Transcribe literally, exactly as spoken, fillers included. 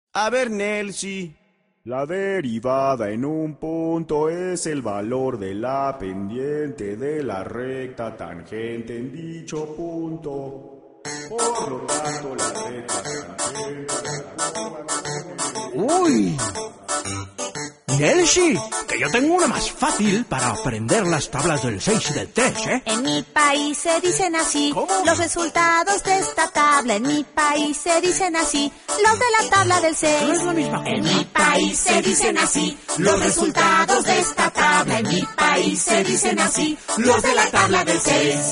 A ver, Nelsi. La derivada en un punto es el valor de la pendiente de la recta tangente en dicho punto. Por lo tanto, la recta tangente... ¡Uy! Nelsi, que yo tengo una más fácil para aprender las tablas del seis y del tres, ¿eh? En mi país se dicen así. ¿Cómo? Los resultados de esta tabla. En mi país se dicen así. Los de la tabla del seis. No es la misma cosa. En mi país se dicen así. Los resultados de esta tabla. En mi país se dicen así. Los de la tabla del seis.